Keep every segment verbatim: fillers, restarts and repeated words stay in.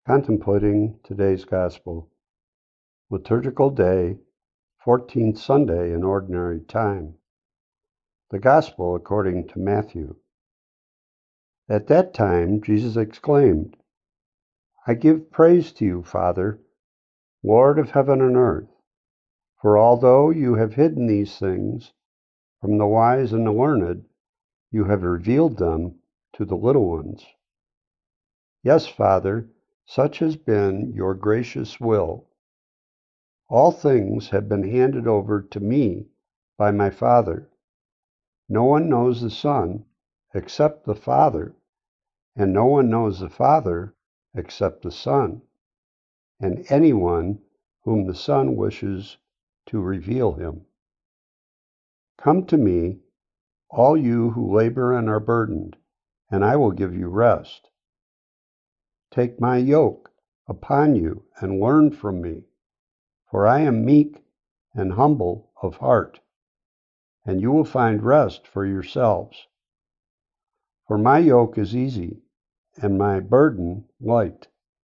Contemplating today's Gospel. Liturgical Day, fourteenth Sunday in Ordinary Time. The Gospel according to Matthew. At that time Jesus exclaimed, "I give praise to you, Father, Lord of heaven and earth, for although you have hidden these things from the wise and the learned, you have revealed them to the little ones. Yes, Father, such has been your gracious will. All things have been handed over to me by my Father. No one knows the Son except the Father, and no one knows the Father except the Son, and anyone whom the Son wishes to reveal him. Come to me, all you who labor and are burdened, and I will give you rest. Take my yoke upon you and learn from me, for I am meek and humble of heart, and you will find rest for yourselves. For my yoke is easy, and my burden light."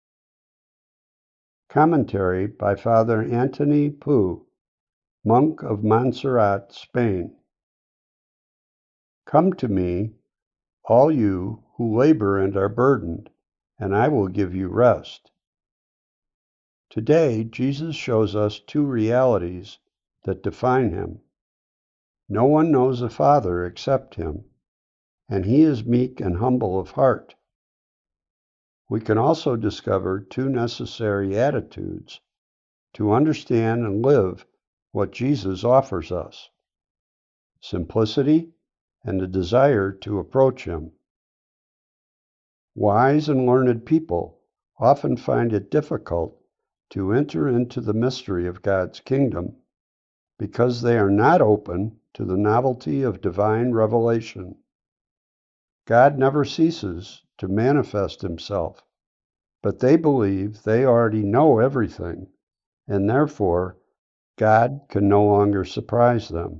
Commentary by Father Antony Pou, monk of Montserrat, Spain. Come to me, all you who labor and are burdened, and I will give you rest. Today, Jesus shows us two realities that define him. No one knows the Father except him, and he is meek and humble of heart. We can also discover two necessary attitudes to understand and live what Jesus offers us: simplicity and the desire to approach him. Wise and learned people often find it difficult to enter into the mystery of God's kingdom because they are not open to the novelty of divine revelation. God never ceases to manifest himself, but they believe they already know everything, and therefore God can no longer surprise them.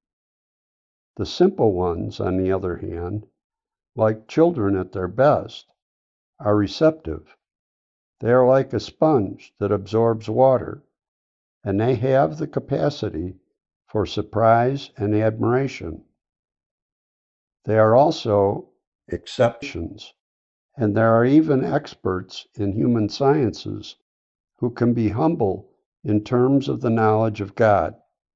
The simple ones, on the other hand, like children at their best, are receptive. They are like a sponge that absorbs water, and they have the capacity for surprise and admiration. They are also exceptions, and there are even experts in human sciences who can be humble in terms of the knowledge of God.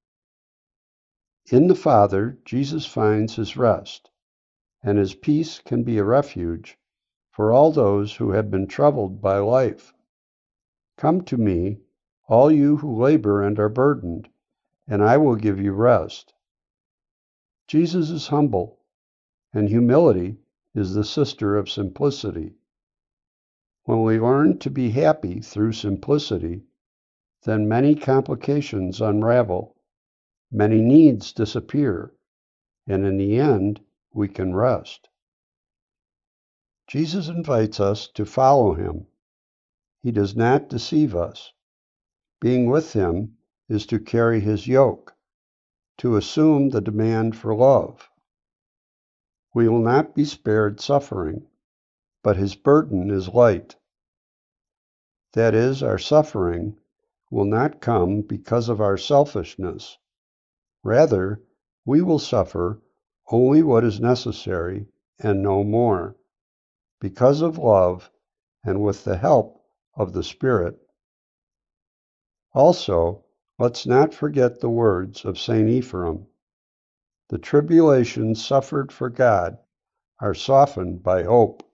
In the Father, Jesus finds his rest, and his peace can be a refuge for all those who have been troubled by life. Come to me, all you who labor and are burdened, and I will give you rest. Jesus is humble, and humility is the sister of simplicity. When we learn to be happy through simplicity, then many complications unravel, many needs disappear, and in the end, we can rest. Jesus invites us to follow him. He does not deceive us. Being with him is to carry his yoke, to assume the demand for love. We will not be spared suffering, but his burden is light. That is, our suffering will not come because of our selfishness. Rather, we will suffer only what is necessary and no more, because of love and with the help of the Spirit. Also, let's not forget the words of Saint Ephraim. The tribulations suffered for God are softened by hope.